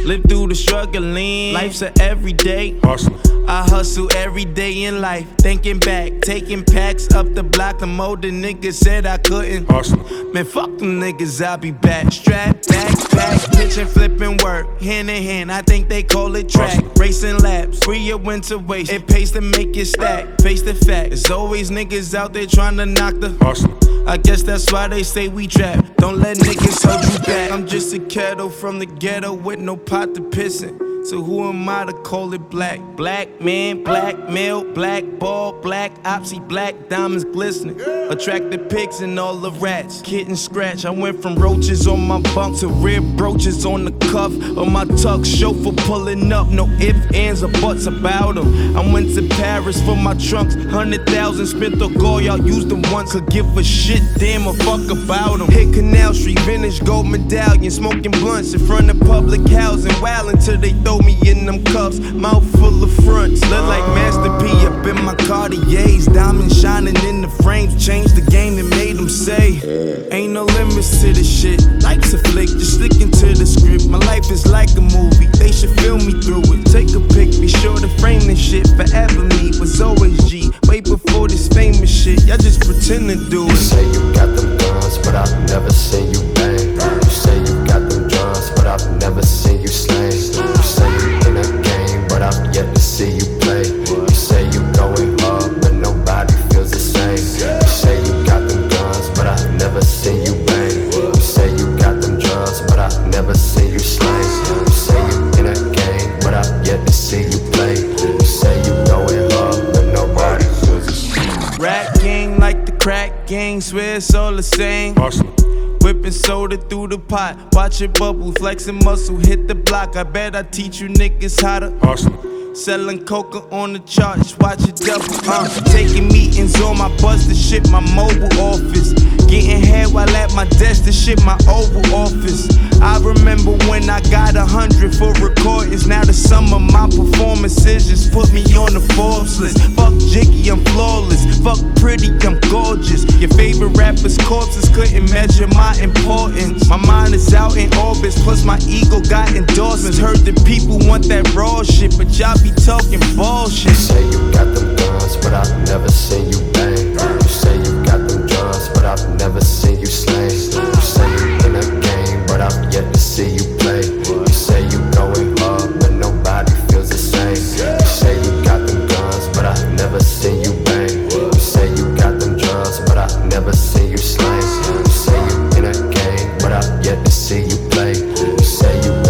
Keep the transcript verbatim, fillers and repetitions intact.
Live through the struggling, life's a everyday Hustle. I hustle every day in life, thinking back, taking packs up the block. The older niggas said I couldn't. Hustle. Man, fuck them niggas, I'll be back. Strap, backpack, pitching, flipping work, hand in hand. I think they call it track. Hustle. Racing laps, free your winter waste. It pays to make it stack. Face the fact, there's always niggas out there trying to knock the Hustle. I guess that's why they say we trap. Don't let niggas hold you back. I'm just a kettle from the ghetto with no pot to piss in. So who am I to call it black? Black man, black male, black ball, black opsy, black diamonds glistening. Attract the pigs and all the rats. Kitten scratch. I went from roaches on my bunk to rib brooches on the cuff of my tux. Chauffeur pulling up, no ifs, ands, or buts about them. I went to Paris for my trunks. Hundred thousand spent on gold, y'all used them once. Could give a shit, damn a fuck about them. Hit Canal Street, vintage gold medallion, smoking blunts in front of public housing. Wild until they throw me in them cuffs, mouth full of fronts. Look like Master P up in my Cartiers. Diamonds shining in the frames, changed the game that made them say ain't no limits to this shit. Life's a flick, just sticking to the script. My life is like a movie, they should film me through it. Take a pic, be sure to frame this shit. Forever me was always G, way before this famous shit. Y'all just pretend to do it. You say you got them guns, but I've never seen you bang. You say you got them drums, but I've never seen you slang. You say you in a game, but I've yet to see you play. You say you going hard, but nobody feels the same. You say you got them guns, but I've never seen you bang. You say you got them drums, but I've never seen you slang. You say you in a game, but I've yet to see you play. You say you going hard, but nobody feels the same. Rap gang like the crack gang, swear it's all the same. Hustle. Whipping soda through the pot, watch it bubble, flexing muscle, hit the block. I bet I teach you niggas how to Hustle. selling coca on the charts, watch it double. Uh, taking meetings on my bus to shit my mobile office. Getting head while at my desk to shit my Oval Office. I remember when I got a hundred for recordings. Now the sum of my performances just put me on the Forbes list. Fuck Jiggy, I'm flawless. Fuck pretty, I'm gorgeous. Your favorite rapper's corpses couldn't measure my importance. My mind is out in orbits, plus my ego got endorsements. Heard that people want that raw shit, but y'all be talking bullshit. You say you got them guns, but I've never seen you bang. You say you got them drums, but I've never seen you slang. You say you in a game, but I've yet to see you play. You say you going hard, but nobody feels the same. You say you got them guns, but I've never seen you bang. You say you got them drums, but I've never seen you slang. You say you in a game, but I've yet to see you play. You say you